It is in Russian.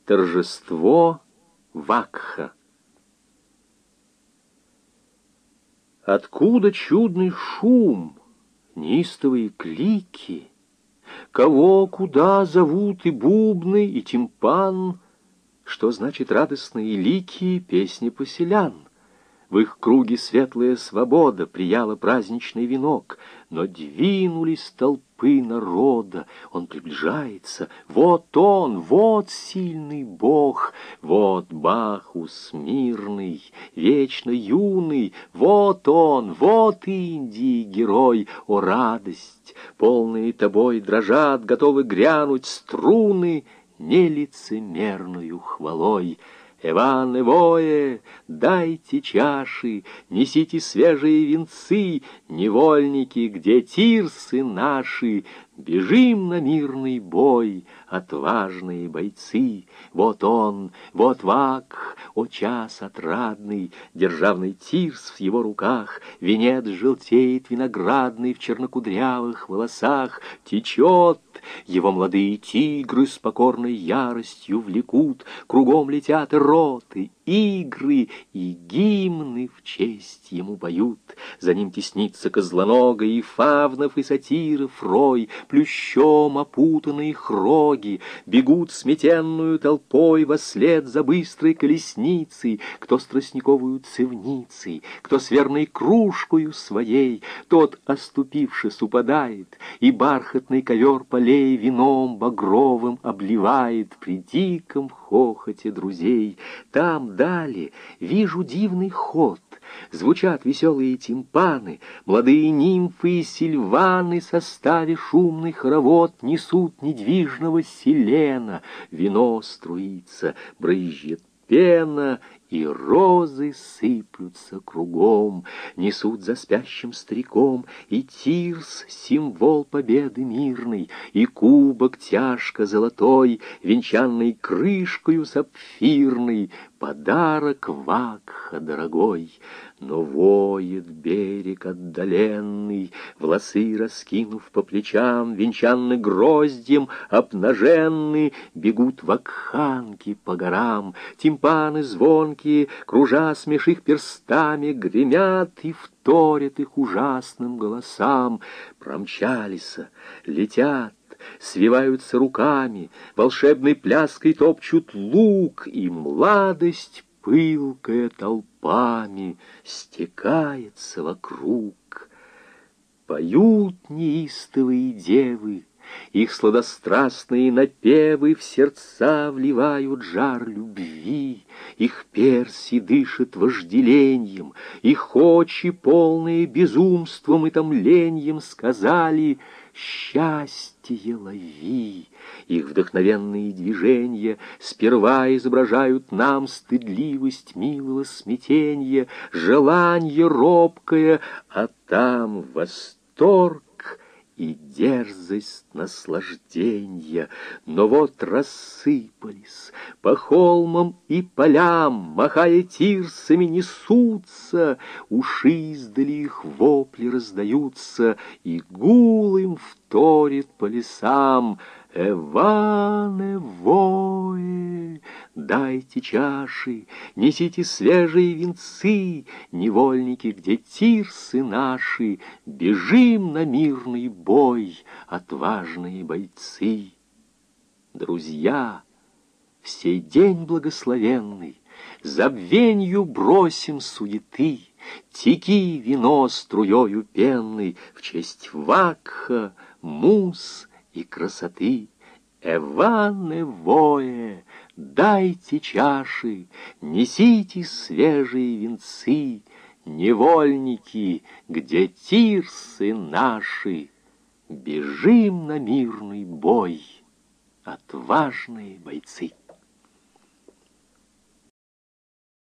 Торжество Вакха. Откуда чудный шум, неистовые клики? Кого куда зовут и бубны, и тимпан? Что значит радостные лики песни поселян? В их круге светлая свобода прияла праздничный венок, но двинулись толпы народа. Он приближается, вот он, вот сильный Бог, вот Бахус мирный, вечно юный, вот он, вот Индии герой. О, радость! Полные тобой дрожат, готовы грянуть струны нелицемерную хвалой. Эван Эвое, дайте чаши, несите свежие венцы, невольники, где тирсы наши? Бежим на мирный бой, отважные бойцы. Вот он, вот Вакх, о час отрадный, державный тирс в его руках, венец желтеет виноградный в чернокудрявых волосах, течет, его молодые тигры с покорной яростью влекут, кругом летят роты, игры и гимны в честь ему поют. За ним теснится козлоногой и фавнов, и сатиров рой, плющом опутанные хроги бегут сметенную толпой вослед за быстрой колесницей, кто с тростниковую цевницей, кто с верной кружкою своей, тот, оступившись, упадает, и бархатный ковер полей вином багровым обливает при диком хохоте друзей. Там далее вижу дивный ход, звучат веселые тимпаны, молодые нимфы и сильваны, составе шумный хоровод несут недвижного селена. Вино струится, брызжет пена, и розы сыплются кругом, несут за спящим стариком и тирс, символ победы мирной, и кубок тяжко золотой, венчанный крышкою сапфирной, подарок Вакха дорогой. Но воет берег отдаленный, волосы раскинув по плечам, венчанны гроздьем обнаженны, бегут вакханки по горам, тимпаны звонкие, кружа смеж их перстами, гремят и вторят их ужасным голосам. Промчались, летят, свиваются руками, волшебной пляской топчут лук, и младость пылкая толпами стекается вокруг. Поют неистовые девы, их сладострастные напевы в сердца вливают жар любви, их перси дышат вожделеньем, их очи, полные безумством и томленьем, сказали: «Счастье лови!» Их вдохновенные движения сперва изображают нам стыдливость милого смятенья, желанье робкое, а там восторг и дерзость наслажденья. Но вот рассыпались по холмам и полям, махая тирсами несутся, уши издали их вопли раздаются, и гул им вторит по лесам. Эван Эвое, дайте чаши, несите свежие венцы, невольники, где тирсы наши? Бежим на мирный бой, отважные бойцы. Друзья, в сей день благословенный забвенью бросим суеты, теки вино струёю пенной в честь Вакха, муз и красоты. Эван Эвое, дайте чаши, несите свежие венцы, невольники, где тирсы наши? Бежим на мирный бой, отважные бойцы.